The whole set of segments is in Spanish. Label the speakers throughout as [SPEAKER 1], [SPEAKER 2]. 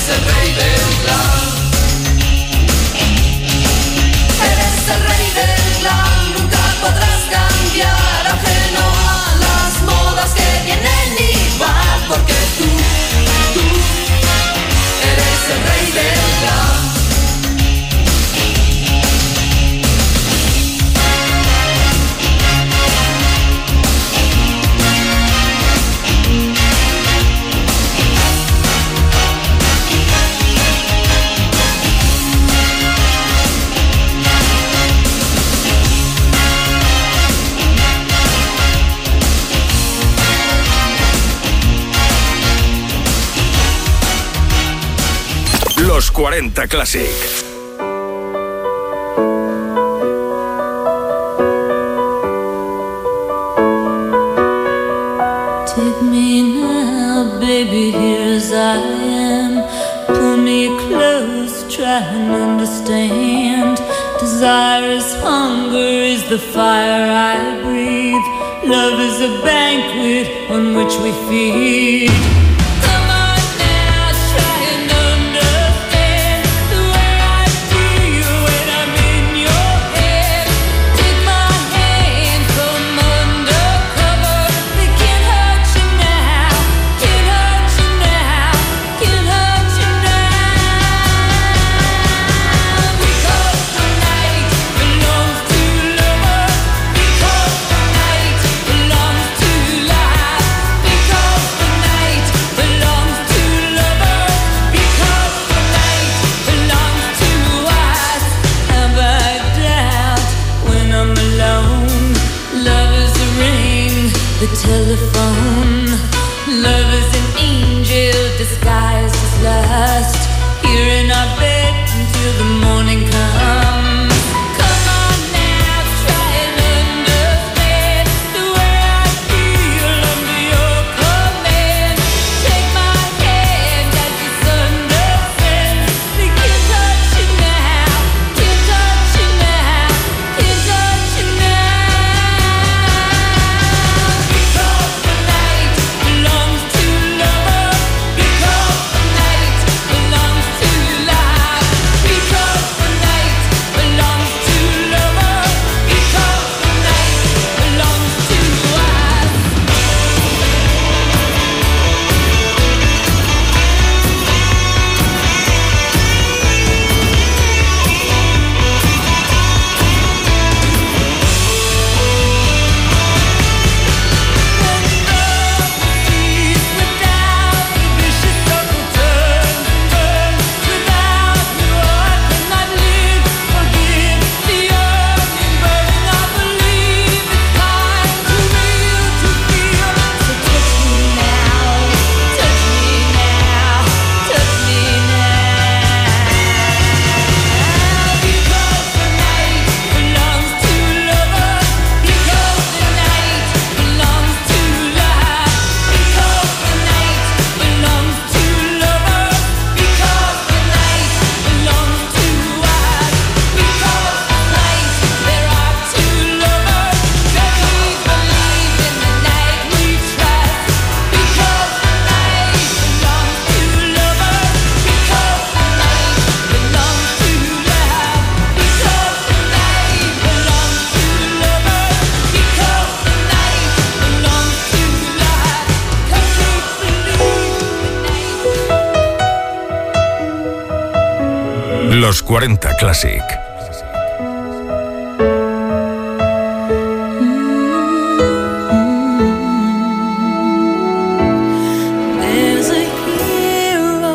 [SPEAKER 1] el rey del glam. Eres el rey del glam, nunca podrás cambiar, ajeno a las modas que vienen y van, porque tú eres el rey del glam.
[SPEAKER 2] Los 40 Classic.
[SPEAKER 3] Take me now, baby, here as I am. Pull me close, try and understand. Desire is hunger, is the fire I breathe. Love is a banquet on which we feed. Telephone. Love is an angel disguised as lust. Here in our bed until the morning comes. Come on now, try and understand the way I feel under your command. Take my hand as the sun descends. We can't touch you now, can't touch you now, can't touch you now.
[SPEAKER 2] Los 40 Classic.
[SPEAKER 3] There's a hero.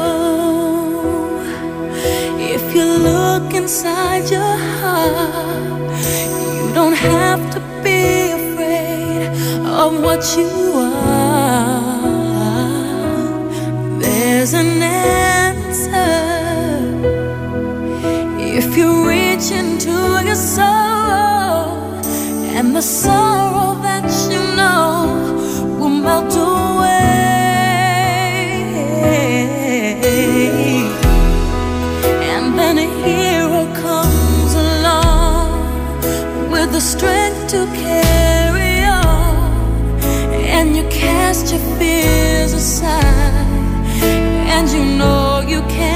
[SPEAKER 3] If you look inside your heart, you don't have to be afraid of what you are. There's an answer. If you reach into your soul, and the sorrow that you know will melt away, and then a hero comes along with the strength to carry on, and you cast your fears aside, and you know you can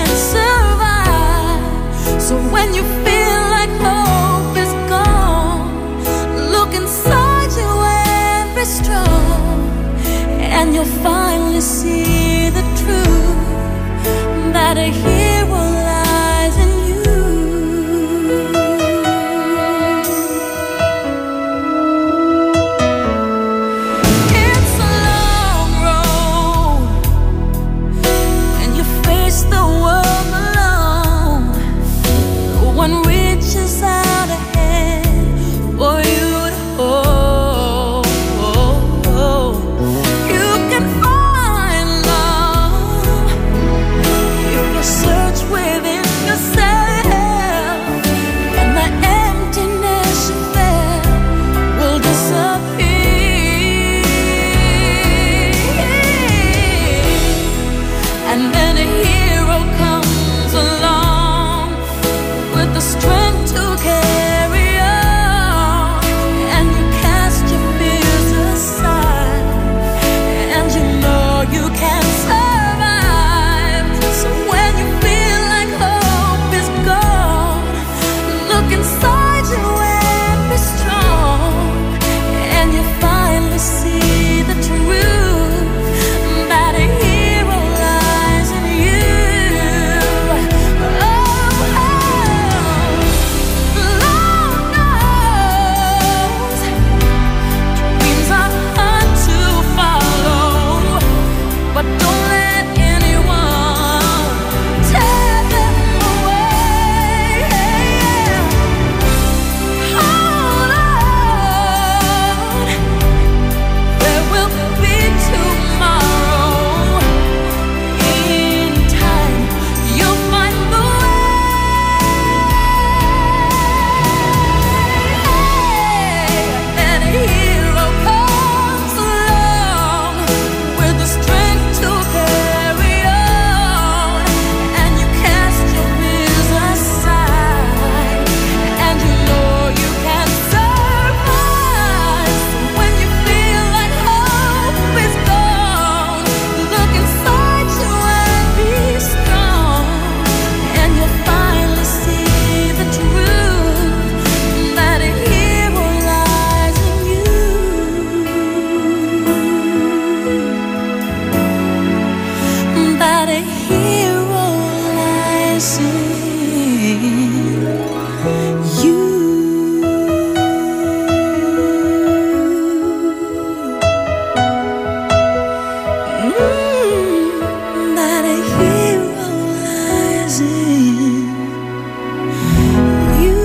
[SPEAKER 3] see the truth that a hero lies in you. It's a long road and you face the world alone. No one reaches out a hand for you to hold. You can find love if you search within yourself, and the emptiness you felt will disappear. And then a hero comes along with the strength to carry on, and you cast your fears aside, and you know you can survive. So when you feel like hope is gone, look inside you and be strong, and you finally see the truth that a hero lies in you. Lord knows dreams are hard to follow, but don't let anyone tear them away. Hold on, there will be tomorrow. In time, you'll find the way. And a hero comes along with the strength to carry on, and you cast your fears aside, and you know you can survive. So when you feel like hope is gone, look inside you and be strong, and you'll finally see the truth that a hero lies in you. That a hero lies in you. That a hero lies in you.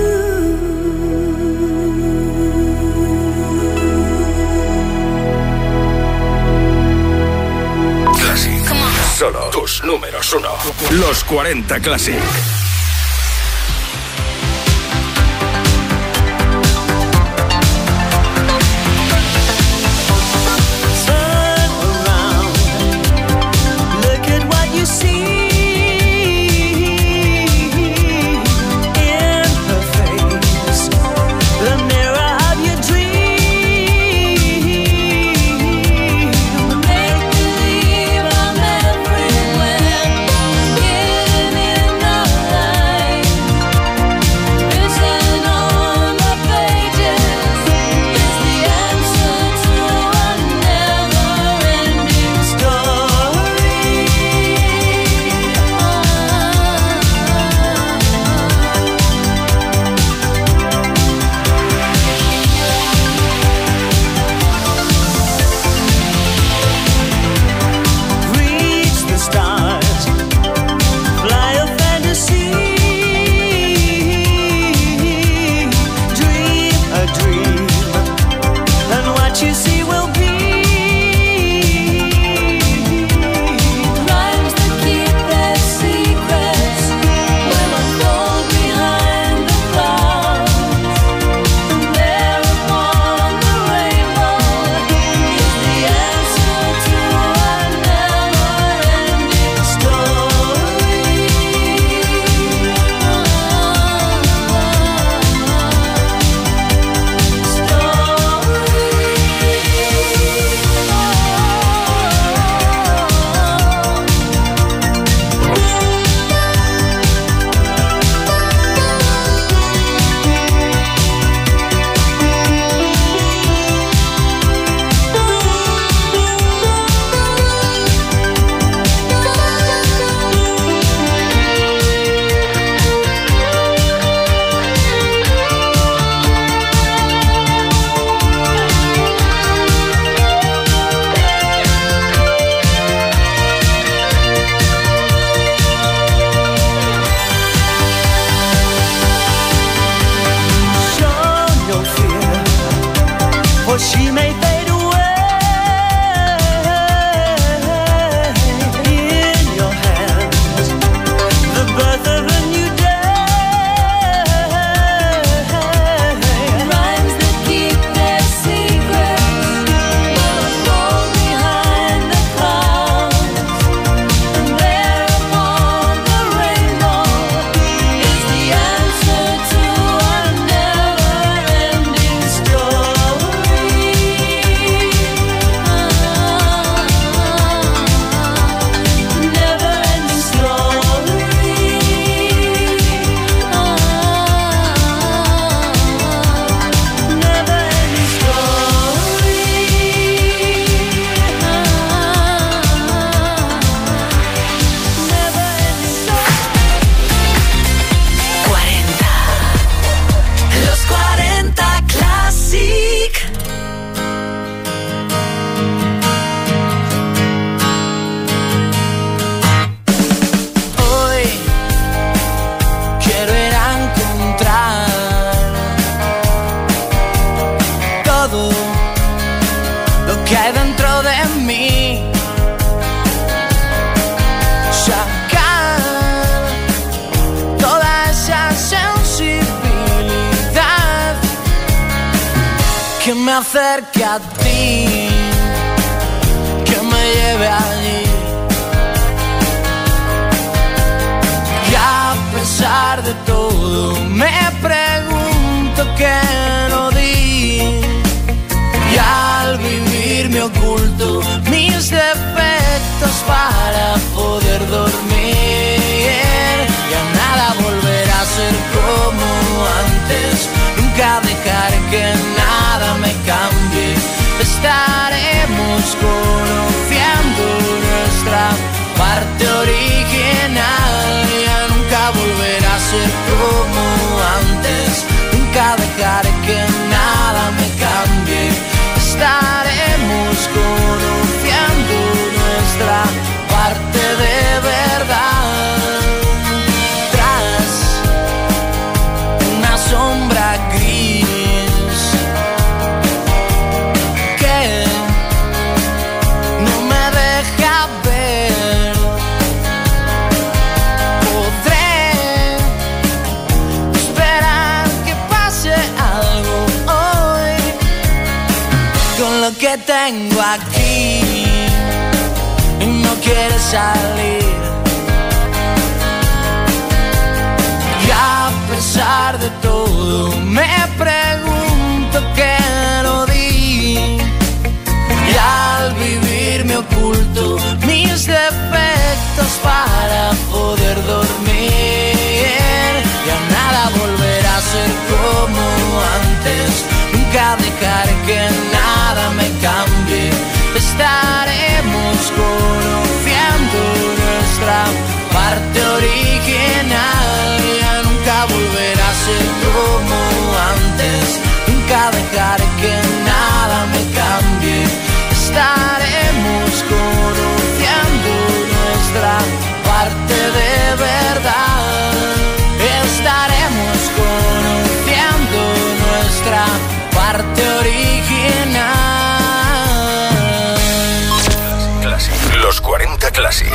[SPEAKER 2] Classic. Solo tus números 1. Los 40 Classic.
[SPEAKER 4] Turn around, look at what you see in her face, the mirror of your dream.
[SPEAKER 3] Make believe I'm everywhere, getting in the light.
[SPEAKER 5] me acerque a ti, que me lleve allí. Y a pesar de todo me pregunto qué no di. Y al vivir me oculto mis defectos para poder dormir. Ya nada volverá a ser como antes. Nunca dejaré que nada me cambie. Estaremos conociendo nuestra parte original. Ya nunca volverá a ser como antes. Nunca dejaré que nada me cambie. Estaremos conociendo nuestra parte de verdad. Tras una sombra gris que no me deja ver, podré esperar que pase algo hoy con lo que tengo aquí y no quiere salir. Y a pesar de todo me pregunto qué no di. Y al vivir me oculto mis defectos para poder dormir. Ya nada volverá a ser como antes. Nunca dejaré que nada me cambie. Estaremos conociendo nuestra parte original. Ya nunca volverá a ser como antes. Nunca dejaré que nada me cambie. Estaremos conociendo nuestra parte de verdad. Estaremos conociendo nuestra parte original.
[SPEAKER 2] Los 40 Classic.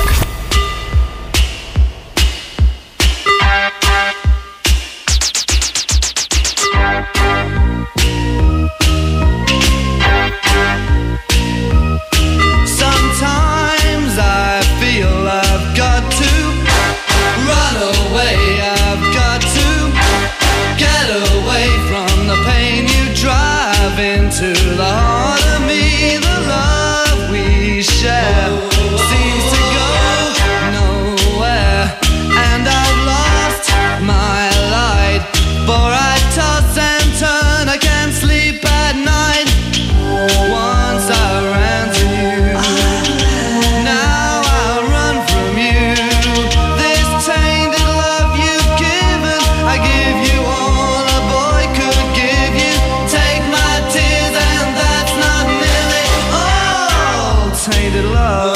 [SPEAKER 6] Sometimes I feel I've got to run away. I've got to get away from the pain you drive into the heart of me. The love we share seems to go nowhere, and I've lost my light. For I toss and turn, I can't sleep at night. Once I ran to you, now I run from you. This tainted love you've given, I give you all a boy could give you. Take my tears and that's not nearly all. Tainted love,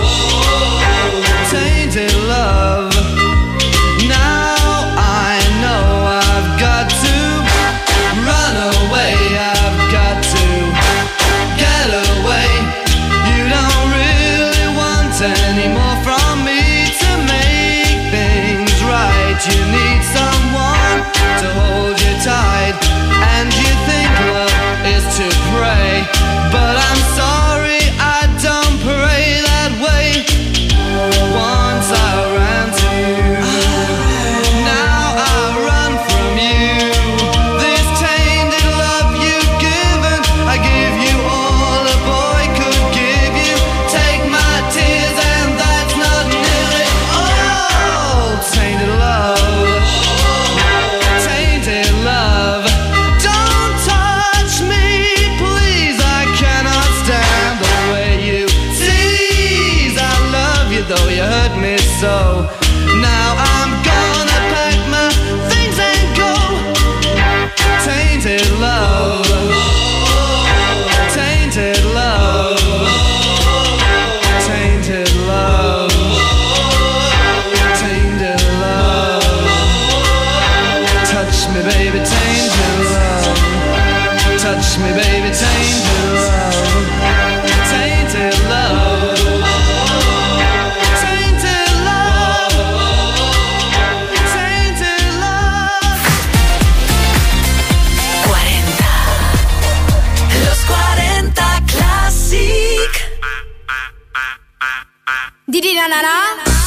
[SPEAKER 6] tainted love. Now I know I've got to run away. I've got to get away. You don't really want any more from me to make things right. You need someone to hold you tight, and you think love is to pray, but I'm sorry, I don't pray that way. Once I ran to you, now I run from you. This tainted love you've given, I give you all a boy could give you. Take my tears and that's not nearly all. Tainted love, tainted love. Don't touch me, please, I cannot stand the way you tease. I love you though you hurt me so. Now I'm gonna pack my things and go. Tainted love, tainted love, tainted love, tainted love. Touch me baby, tainted love. Touch me baby, tainted love. Tainted love, tainted love.
[SPEAKER 3] Didi na na na.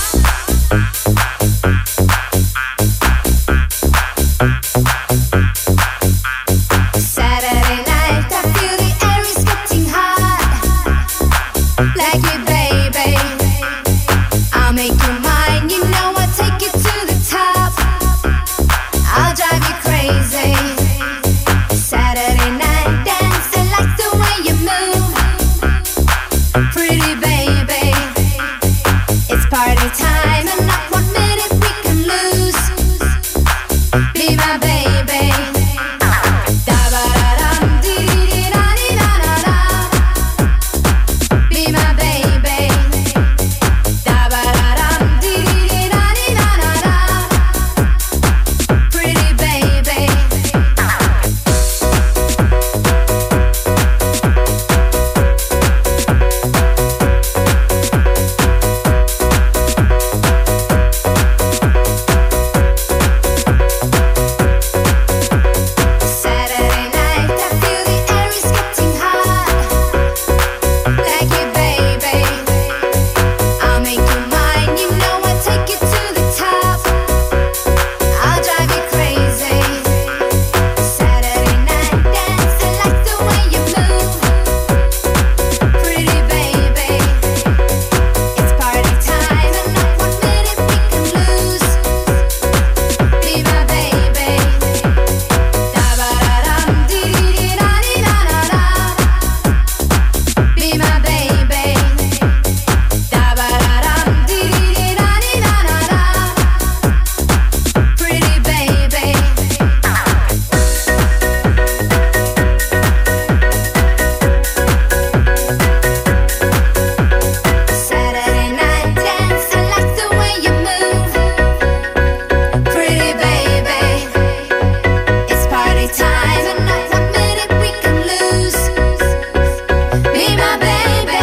[SPEAKER 7] Saturday night, I feel the air is getting hot. Like me, baby, I'll make you mine. You know I'll take you to the top. I'll drive you crazy. Saturday night dance, I like the way you move. Pretty baby, it's party time and not 1 minute we can lose. Be my baby. Da-ba-da-dum, dee-dee-da-dee-da-da-da. Be my baby. Da-ba-da-dum, dee-dee-da-dee-da-da-da. Pretty baby. Saturday night, I feel the air is getting hot. Like you, baby, I'll make you mine. You know I'll take you to the top. I'll drive you crazy. Saturday night dance, I like the way you move. Pretty baby, it's party time and not 1 minute we can lose. Be my baby. Da-ba-da-dum, dee-dee-da-dee-da-da-da. Be my baby. Da-ba-da-dum, dee-dee-da-dee-da-da-da. Pretty baby. Saturday night dance, I like the way you move. Pretty baby, it's party time and not 1 minute we can lose. Be my baby.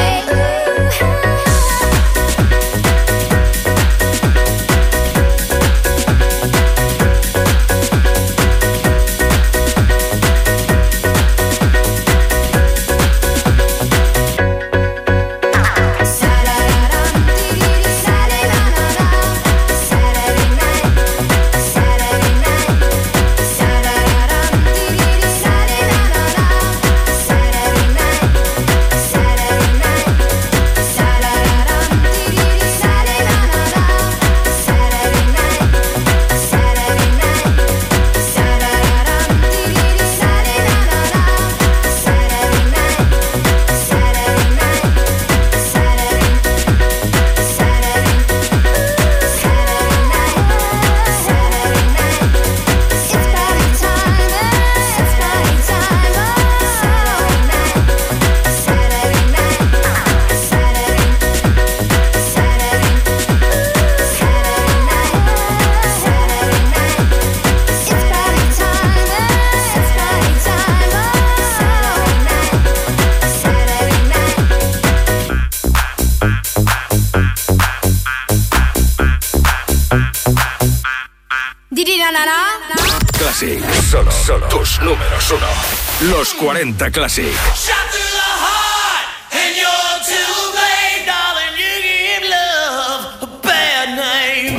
[SPEAKER 7] Sa-da-da-dum, dee-dee-da-da-da-da. Saturday night, Saturday night, sa-da-da-dum, dee-dee-da-da-da-da. Saturday night, Saturday night, sa-da-da-dum, dee-dee-da-da-da-da. Saturday night, Saturday night, sa-da-da-dum, dee-dee-da-da-da-da. Saturday night, Saturday night, Saturday, Saturday, Saturday night, Saturday night. It's party time, it's party time. Saturday night, Saturday night, Saturday, Saturday, Saturday night, Saturday night. It's party time, it's party time. Saturday night, Saturday night.
[SPEAKER 3] Didi na na na.
[SPEAKER 2] Classic, solo tus números 1. Los 40 Classic.
[SPEAKER 5] Shot through the heart, and you're too late, darling. You give love a bad name.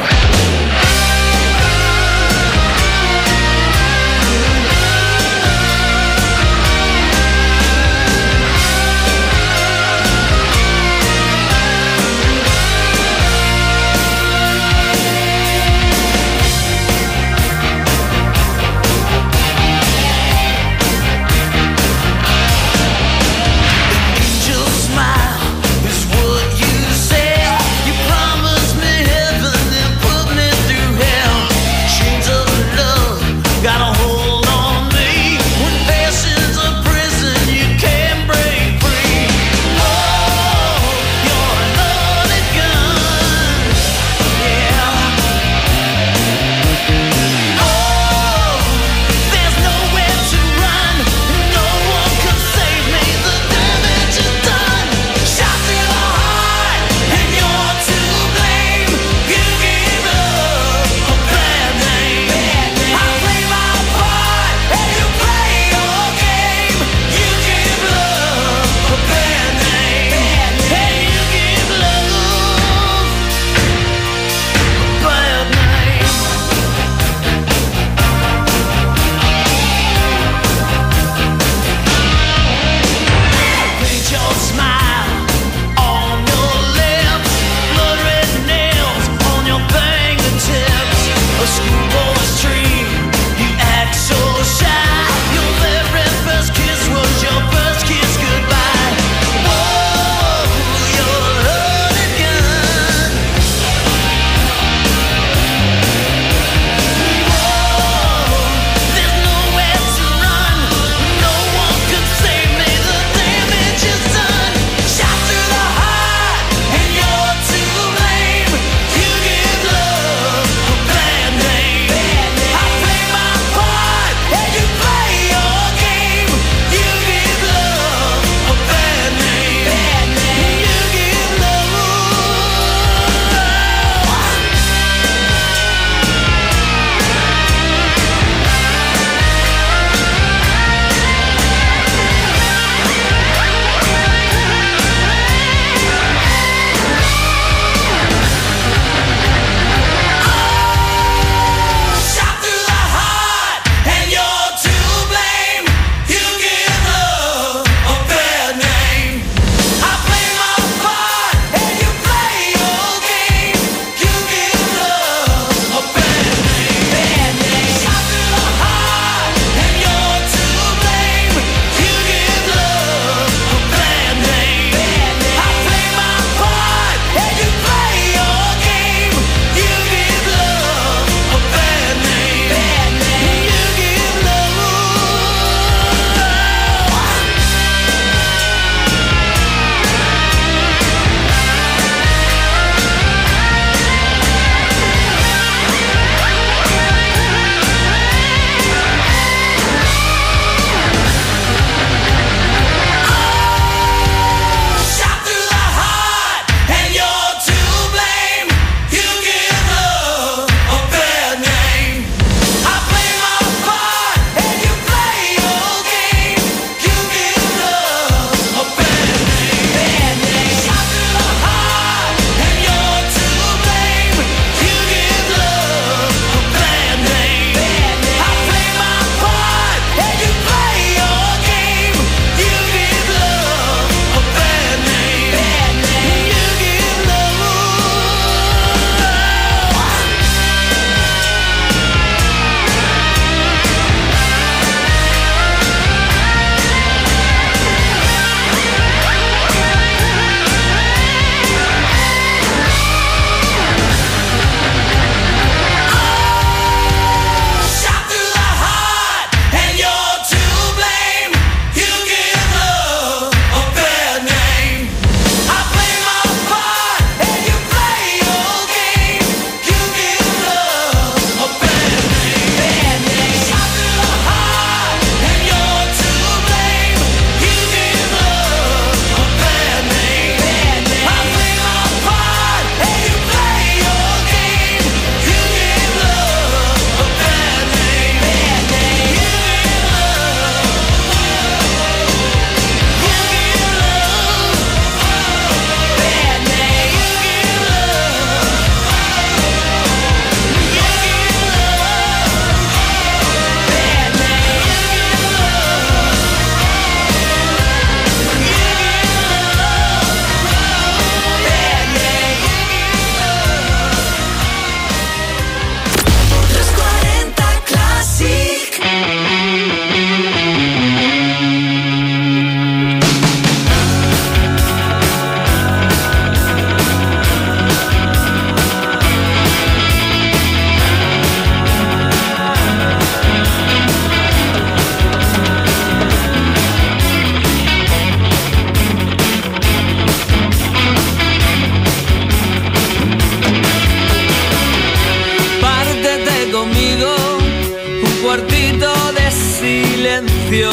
[SPEAKER 6] conmigo un cuartito de silencio.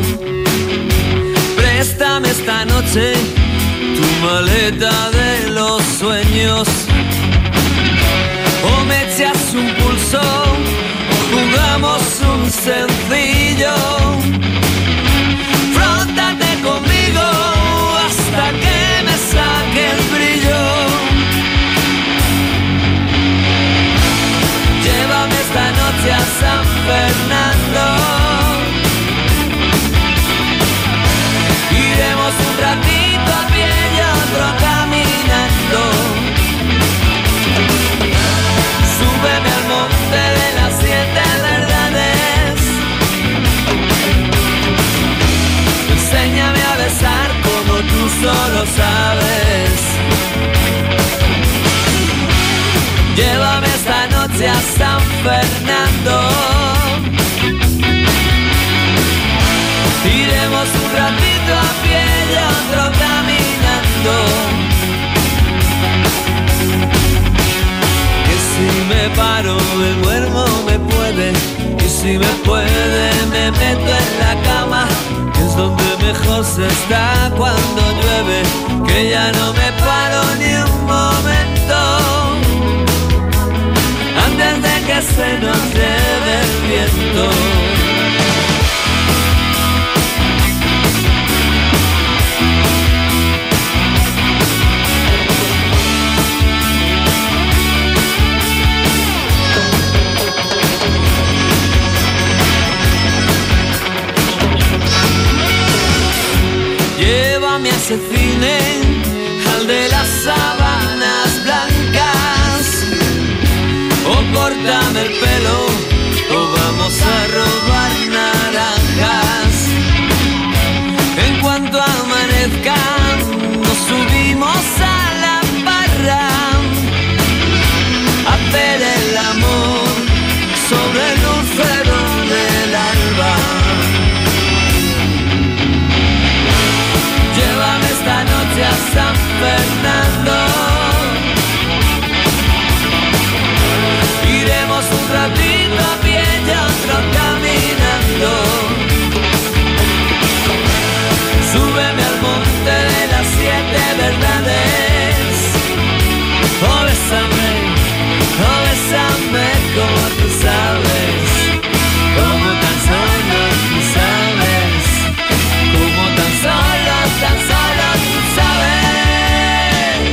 [SPEAKER 6] Préstame esta noche tu maleta de los sueños. O me echas un pulso o jugamos un sencillo. Fróntate conmigo hasta que me saque el brillo. Llévame esta noche a San Fernando. Iremos un ratito a pie y otro caminando. Súbeme al monte de las 7 verdades. Enséñame a besar como tú solo sabes. Llévame esta noche a San Fernando. Iremos un ratito a pie y otro caminando. Que si me paro me duermo, me puede. Y si me puede me meto en la cama, que es donde mejor se está cuando llueve. Que ya no me paro ni un momento antes de que se nos lleve el viento. Llévame a ese cine, al de las sábanas blancas. O córtame el pelo, o vamos a robar naranjas. En cuanto amanezca, nos subimos a la barra a hacer el amor sobre el lucero del alba. Llévame esta noche a San Fernando. Iremos un ratito a pie y otro caminando. Súbeme al monte de las 7 verdades. Oh, bésame como tú sabes. Como tan solo tú sabes. Como tan solo tú sabes.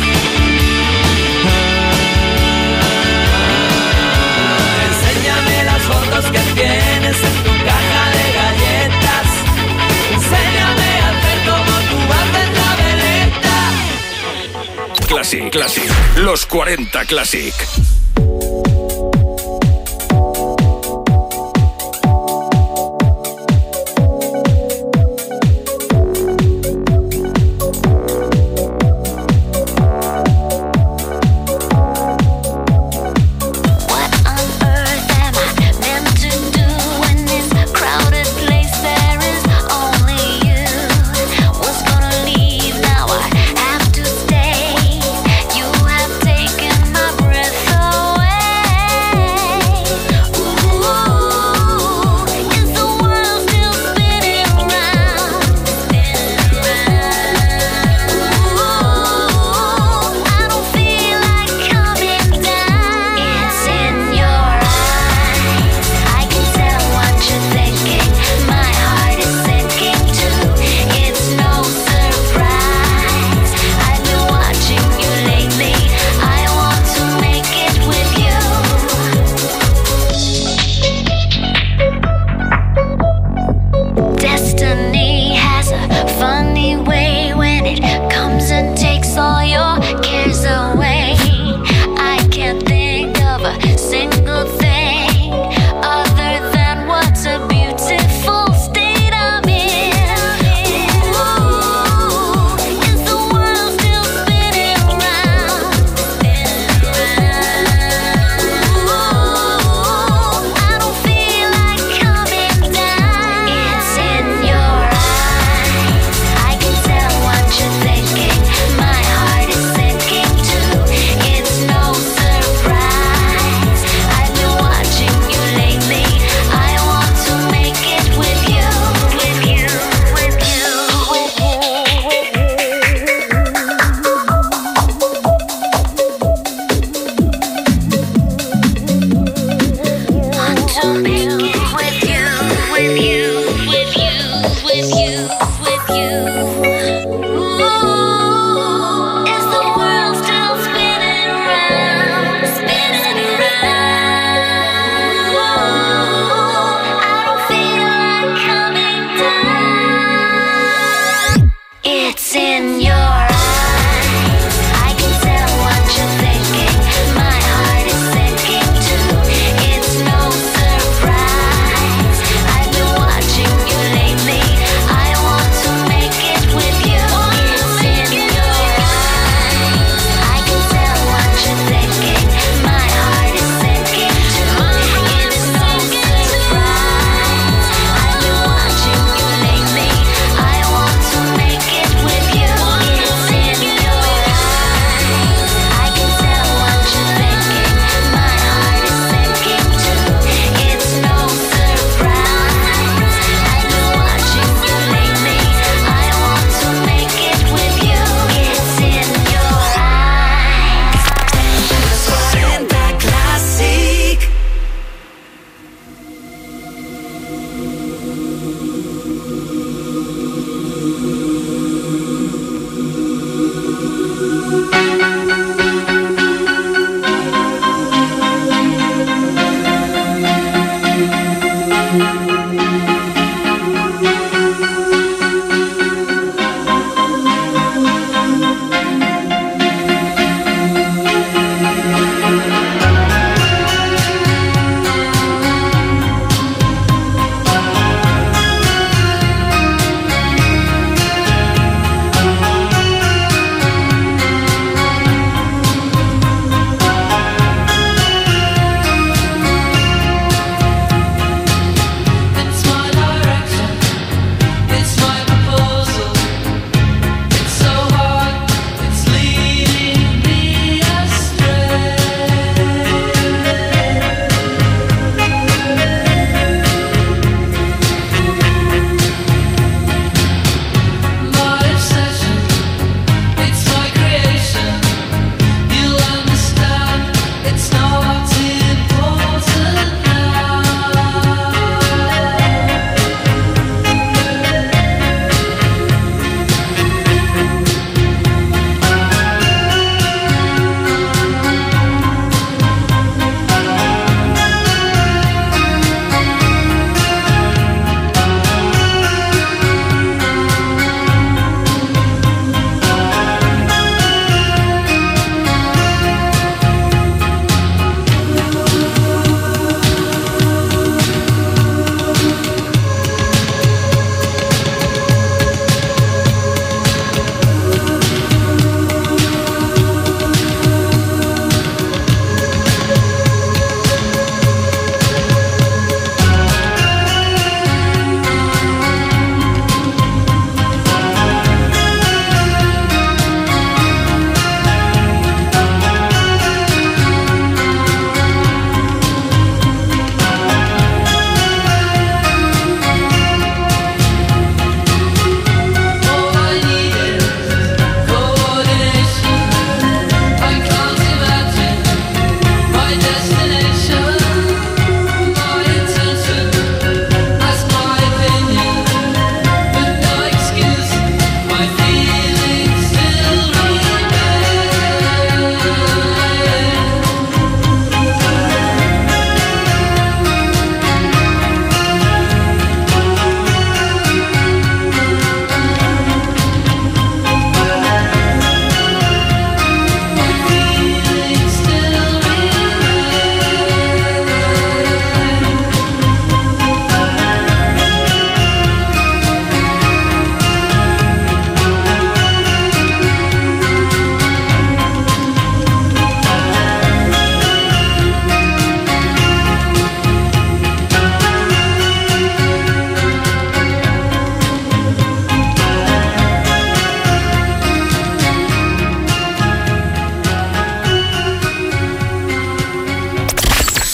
[SPEAKER 6] Enséñame las fotos que tienes en tu caja de galletas. Enséñame a hacer como tú haces la veleta.
[SPEAKER 2] Classic. Los 40 Classic.
[SPEAKER 7] Now I have to stay. You have taken my breath away.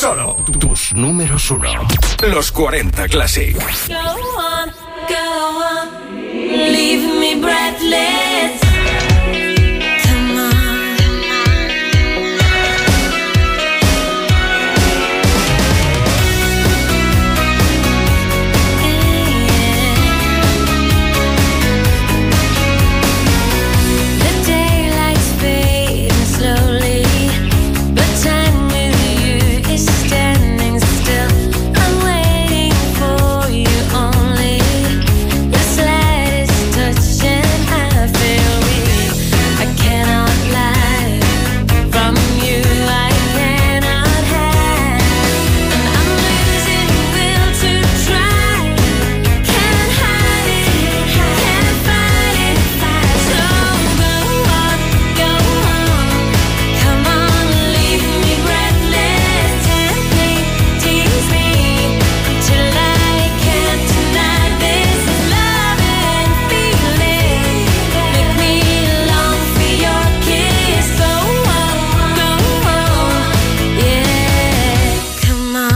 [SPEAKER 2] Solo tus números 1. Los 40 Classic.
[SPEAKER 3] Go on, leave me breathless. Come on. The daylight's fading slowly, but time with you is standing still. I'm waiting for you only. Your slightest touch and I feel weak. I cannot lie. From you I cannot hide. And I'm losing will to try. Can't hide it, can't fight it. So go on, come on, leave me breathless. Tempt me, tease me, till I can't deny this love and feeling. Make me long for your kiss. Go on, yeah, come on.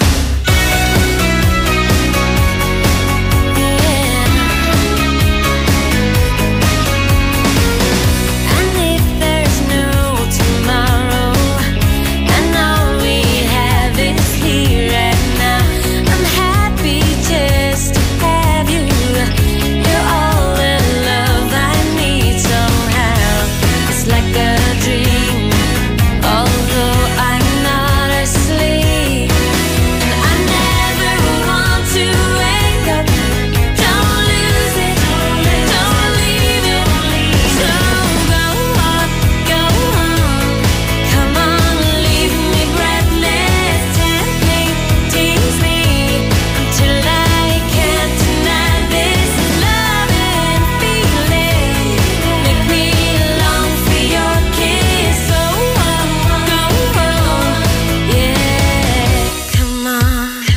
[SPEAKER 3] And if there's no tomorrow, and all we have is here and now, I'm happy just to have you. You're all the love I need somehow. It's like a dream, although I'm not asleep. And I never want to wake up. Don't lose it, don't leave it. So go on, come on, leave me breathless. Tempt me, tease me, till I can't deny this love and feeling. Make me long for your kiss. So yeah, come on.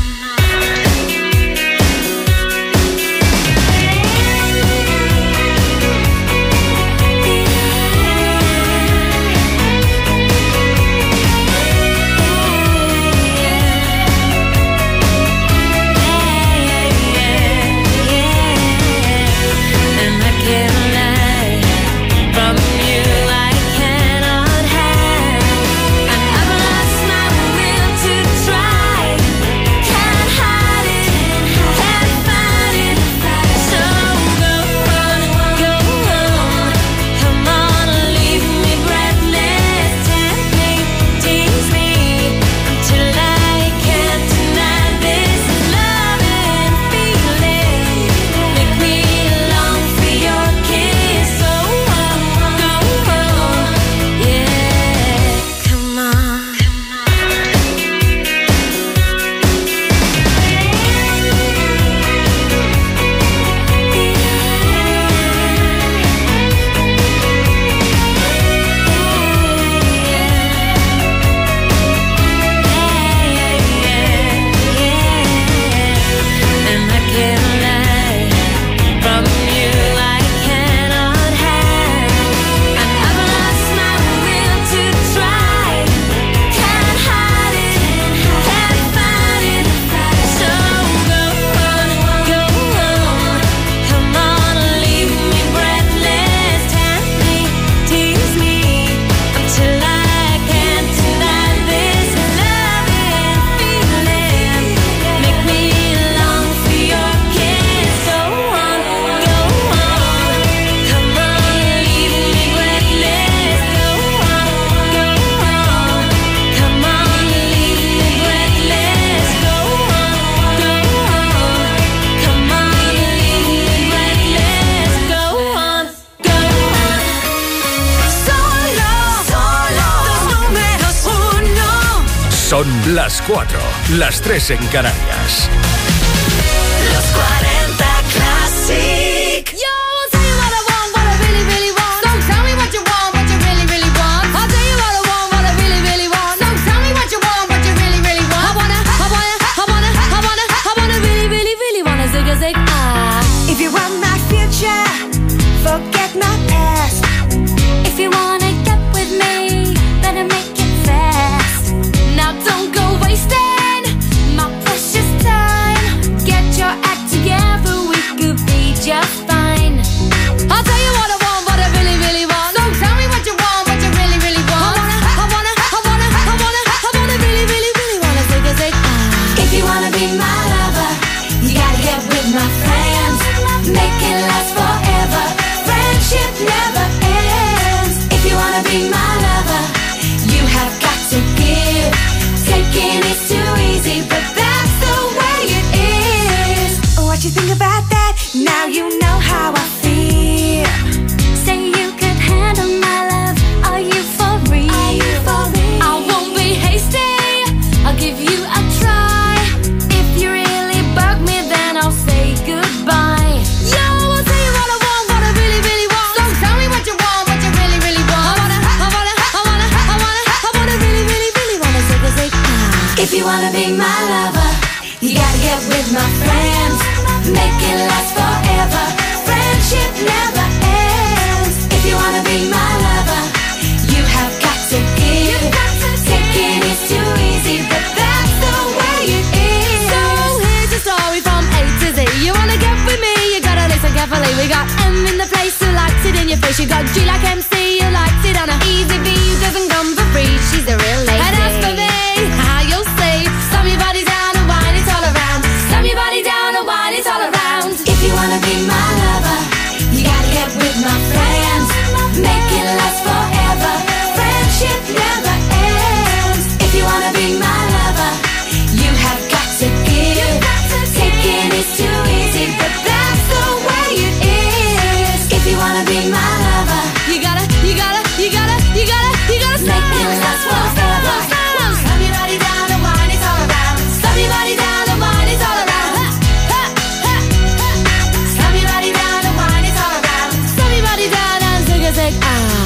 [SPEAKER 3] And I can't lie. From you I cannot hide. And I've lost my will to try. Can't hide it, can't fight it. So go on, come on, leave me breathless. Tempt me, tease me, till I can't deny this love and feeling. Make me long for your kiss. So yeah, come on. And I can't lie. From you I cannot hide. And I've lost my will to try. Can't hide it, can't fight it. So go on, come on, leave me breathless. Tempt me, tease me, until I can't deny this love and feeling. Make me long for your kiss. So on, come on, leave me breathless. Go on, come on, leave me breathless. Go on, come on, leave me breathless. Go on, solo los números 1.
[SPEAKER 2] Son las 4, las 3 en Canarias.
[SPEAKER 1] Los 40 Classic.
[SPEAKER 7] Yo, I'll tell you what I want, what I really, really want. Don't tell me what you want, what you really, really want. I'll tell you what I want, what I really, really want. Don't tell me what you want, what you really, really want. I wanna really, really, really wanna zig a zig. If you want my future, forget my past. If you wanna get with me, better make it fast. Now don't go waste If you wanna be my lover, you gotta get with my friends. Make it last forever. Friendship never ends. If you wanna be my lover, you have got to give. Taking is too easy, but that's the way it is. So here's a story from A to Z. You wanna get with me, you gotta listen carefully. We got M in the place who likes it in your face. You got G like MC, who likes it on a easy V, who doesn't come for free. She's a real lady. And as for me, how you'll see, slam your body down and wine it all around. Slam your body down and wine it all around. If you wanna be my lover, you gotta get with my friends. Make it last forever. Friendship never ends. If you wanna be my lover, you have got to give. Taking is too easy, but that's the way it is. If you wanna be my lover, you gotta make it last forever. Slam your body down and wine it all around. Slam your body down and wine it all around. Slam your body down and wine it all around. Slam your body down and take a sec.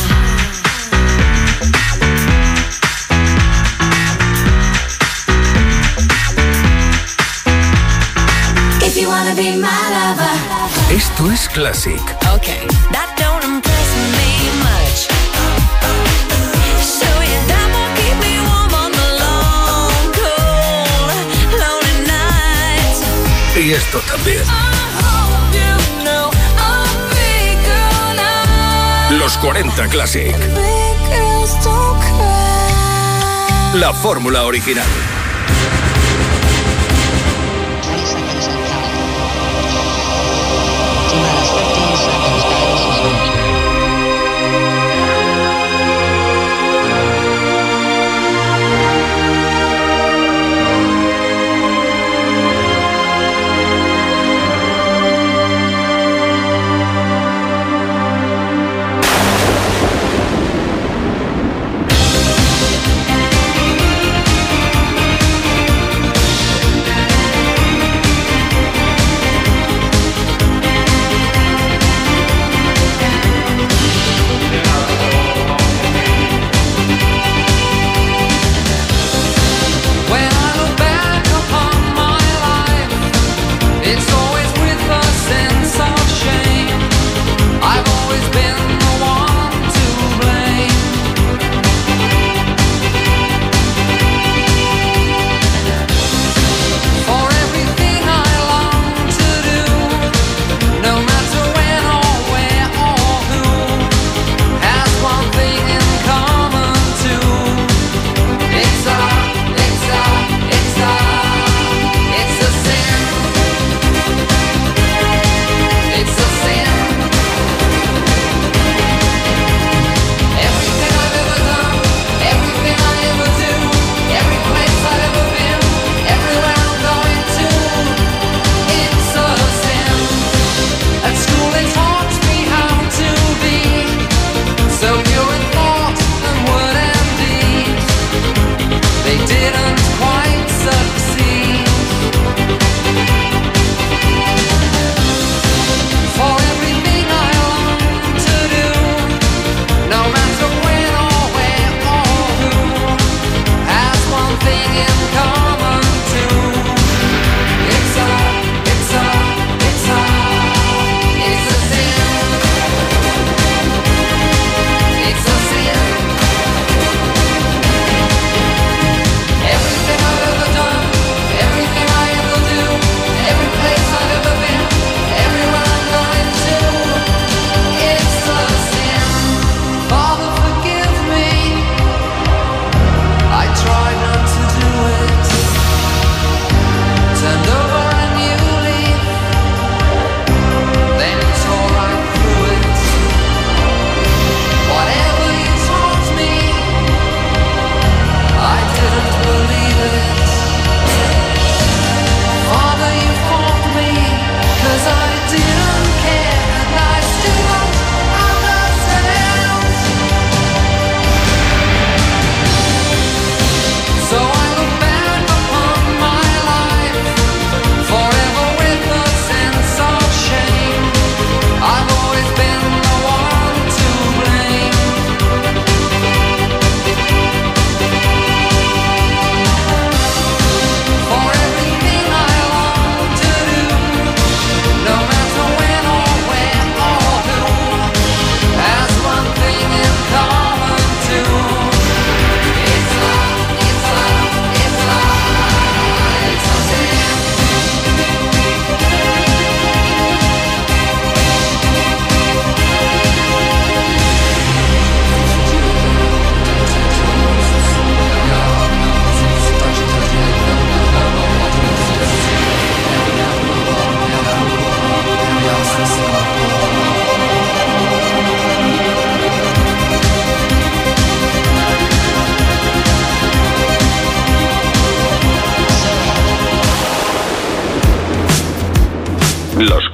[SPEAKER 7] If you wanna be my lover.
[SPEAKER 2] Esto es Classic.
[SPEAKER 3] Okay, that don't impress me much. So yeah, that won't keep me warm on the long, cold, lonely nights.
[SPEAKER 2] Y esto también.
[SPEAKER 3] I hope you know I'm a big girl now.
[SPEAKER 2] Los 40 Classic.
[SPEAKER 3] Big girls don't cry.
[SPEAKER 2] La fórmula original.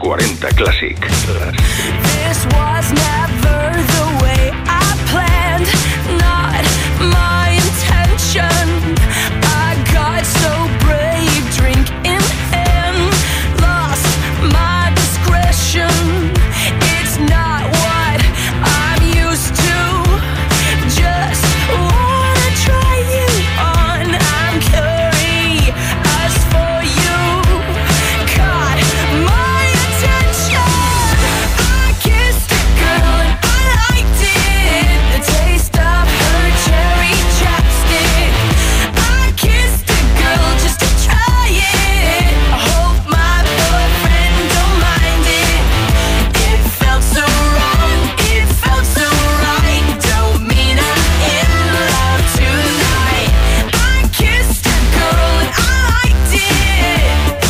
[SPEAKER 2] 40 Classic.
[SPEAKER 4] This was never the way I planned, not my intention. I got so brave, drink in hand, lost my discretion. It's not what I'm used to, just wanna try you on. I'm curious for you, caught my attention. I kissed a girl and I liked it, the taste of her cherry chapstick. I kissed a girl just to try it, I hope my boyfriend don't mind it. It felt so wrong, it felt so right, don't mean I'm in love tonight. I kissed a girl and I liked it,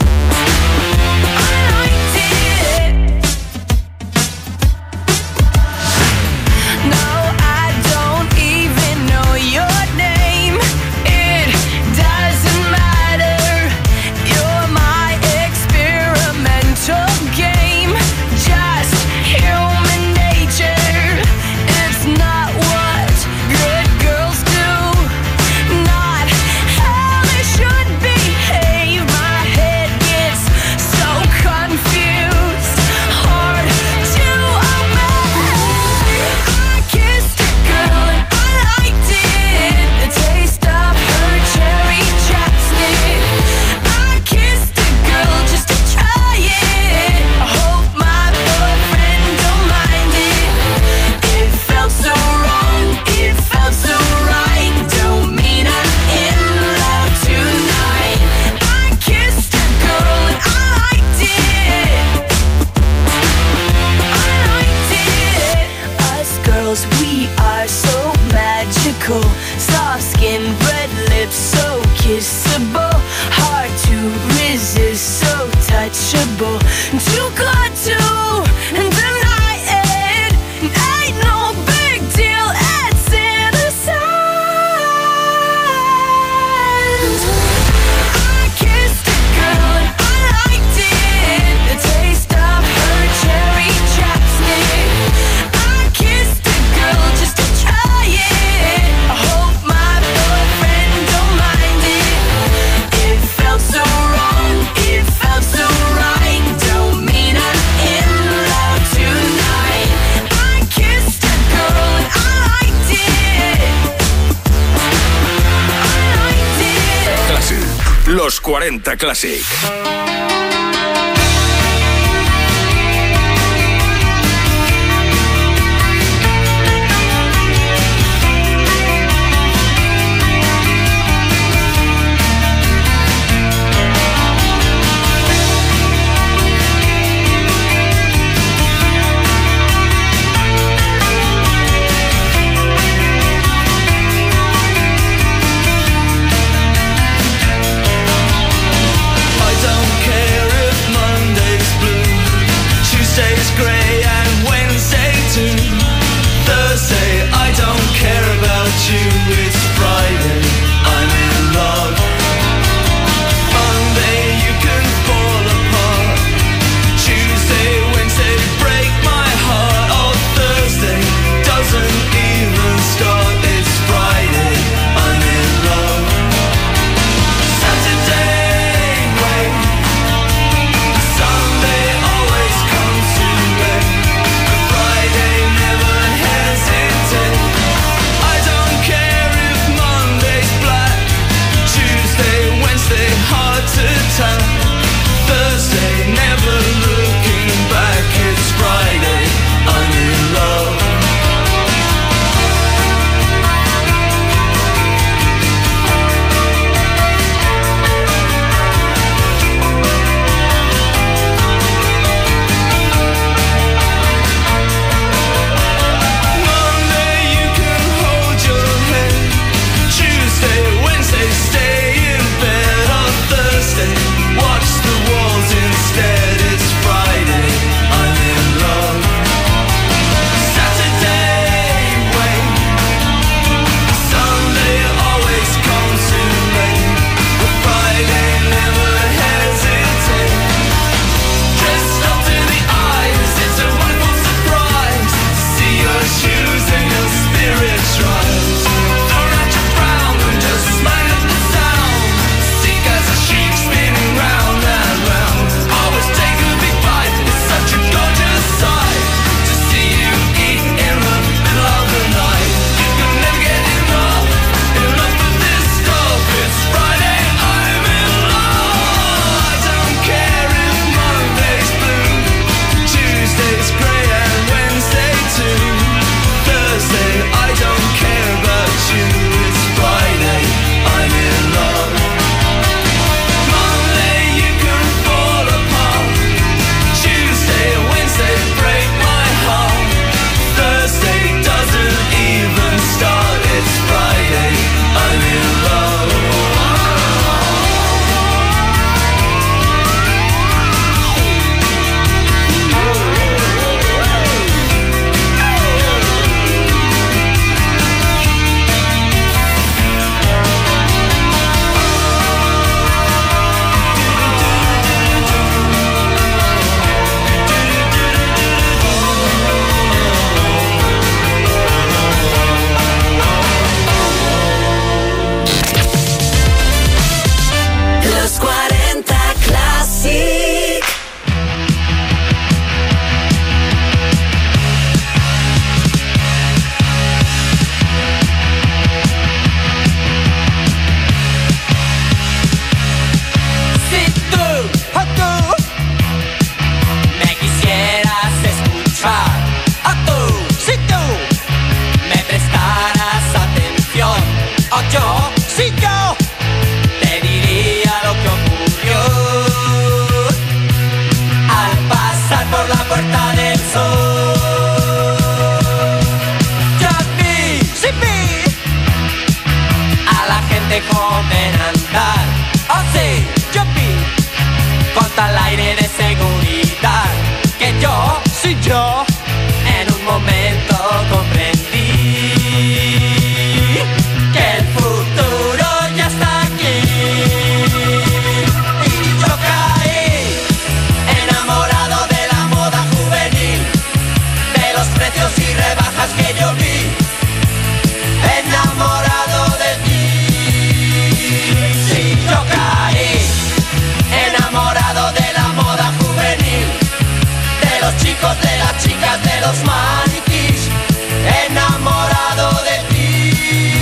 [SPEAKER 4] I liked it. No, I don't even know your name, it doesn't matter. You're my experimental game, just human nature. It's not what good girls do, not how I should behave. My head gets so confused, hard to obey. I kissed a girl and I liked it, the taste of her cherry chapstick. I kissed a girl just to try it, I hope my boyfriend don't mind it. It felt so wrong, it felt so right, don't mean I'm in love tonight. I kissed a girl and I liked it, I liked it. Us girls, we are so magical, soft skin, red lips, so kissable, hard to resist, so touchable, too good to deny it. Ain't no big deal, it's innocent. I kissed a girl and I liked it, the taste of her cherry chapstick. I kissed a girl just to try it, I hope my boyfriend don't mind it. It felt so wrong, it felt so right, don't mean I'm in love tonight. I kissed a girl and I liked it, I liked it.
[SPEAKER 2] Classic. Los 40 Classic.
[SPEAKER 6] I don't care if my
[SPEAKER 8] modo en andar. Oh sí, yupi, con tal aire de seguridad que yo soy yo. En un momento comprendí que el futuro ya está aquí. Y yo caí enamorado de la moda juvenil, de los precios y rebajas que yo vi. Enamorado de ti. Sí, yo caí enamorado de la moda juvenil, de los chicos, de las chicas, de los maniquís. Enamorado de ti.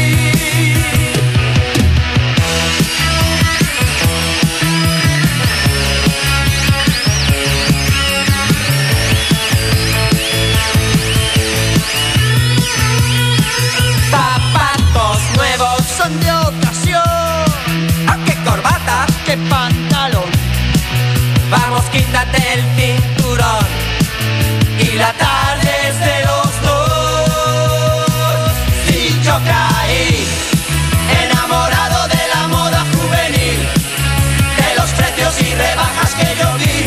[SPEAKER 8] Zapatos nuevos son de ocasión. ¿A qué corbata? ¿Qué pantalón? Vamos, quítate el cinturón. Y la tarde es de los dos. Sí, yo caí enamorado de la moda juvenil, de los precios y rebajas que yo vi.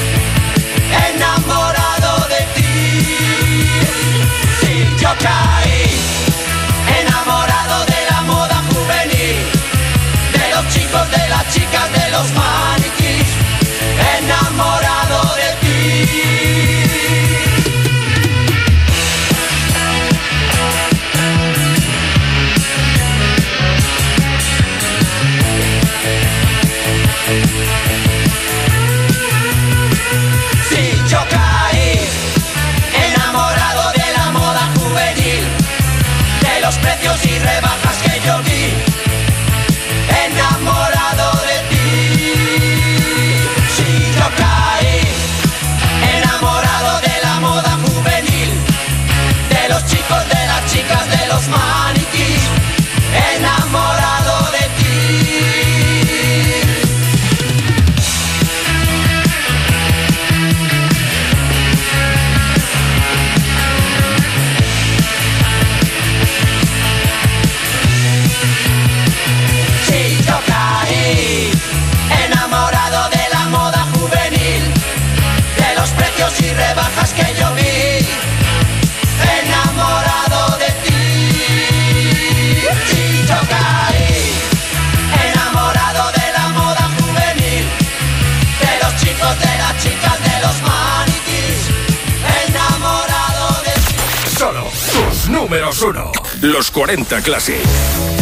[SPEAKER 8] Enamorado de ti. Sí, yo caí enamorado de la moda juvenil, de los chicos, de las chicas, de los maniquís. Enamorado de ti. Sí, yo caí enamorado de la moda juvenil, de los precios y rebajas que yo vi. Enamorado de ti. Sí, yo caí enamorado de la moda juvenil, de los chicos, de las chicas, de los maniquís. Enamorado de ti. Sí, yo caí enamorado de la moda juvenil, de los precios y rebajas que yo vi. Enamorado de ti. Sí, yo caí enamorado de la moda juvenil, de los chicos, de las chicas, de los maniquís. Enamorado de ti.
[SPEAKER 2] Solo tus números 1. Los 40 Classic.